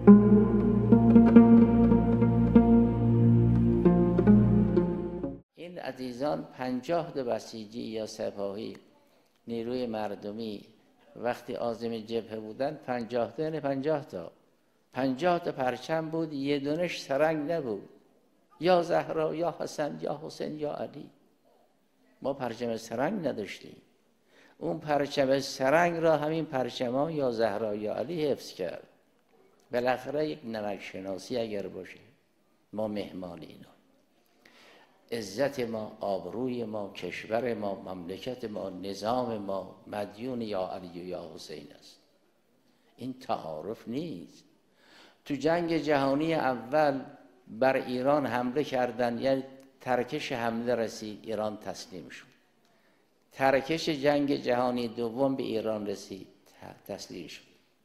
این عزیزان 50 تا بسیجی یا سپاهی نیروی مردمی وقتی عازم جبهه بودن 50 تا یعنی 50 تا پرچم بود، یه دونش سرنگ نبود. یا زهرا یا حسن یا حسین یا علی. ما پرچم سرنگ نداشتیم. اون پرچم سرنگ را همین پرچما یا زهرا یا علی حفظ کرد. بالاخره یک نمک شناسی اگر باشه، ما مهمان اینا، عزت ما، آبروی ما، کشور ما، مملکت ما، نظام ما مدیون یا علی و یا حسین است. این تعارف نیست. تو جنگ جهانی اول بر ایران حمله کردن، یعنی ترکش حمله رسید، ایران تسلیم شد. ترکش جنگ جهانی دوم به ایران رسید، تسلیم شد.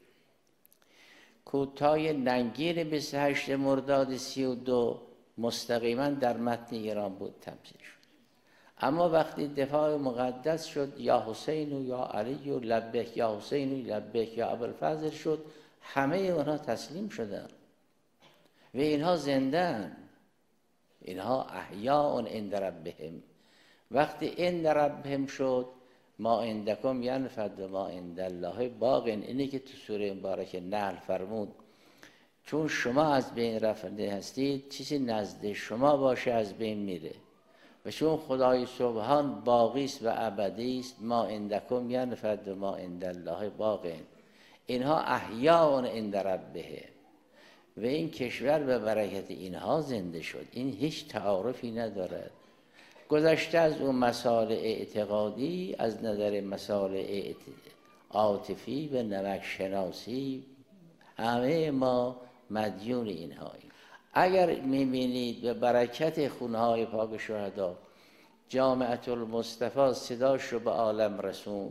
کوتاه ننگین 28 مرداد 32 مستقیما در متن ایران بود، تمثیل شد. اما وقتی دفاع مقدس شد، یا حسین و یا علی و لبیک یا حسین و لبیک یا ابوالفضل شد، همه اونها تسلیم شدن و اینها زندن، اینها احیاء عند ربهم. وقتی عند ربهم شد، ما عندکم ینفد و ما عند الله باق. اینی که تو سوره مبارکه نحل فرمود، چون شما از بین رفته هستید، چیزی نزد شما باشه از بین میره، و چون خدای سبحان باقی است و ابدی است، ما عندکم ینفد و ما عند الله باق. اینها احیاء عند ربهم و این کشور به برکت اینها زنده شد. این هیچ تعارفی ندارد. گذشته از اون مسائل اعتقادی، از نظر مسائل عاطفی و نمک شناسی، همه ما مدیون اینهاییم. اگر میبینید به برکت خونهای پاک شهدا جامعة المصطفى صداش رو به عالم رسوند،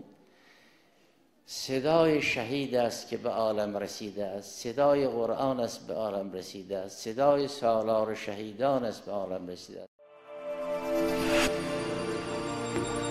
صدای شهید است که به عالم رسیده است، صدای قرآن است به عالم رسیده است، صدای سالار شهیدان است به عالم رسیده است.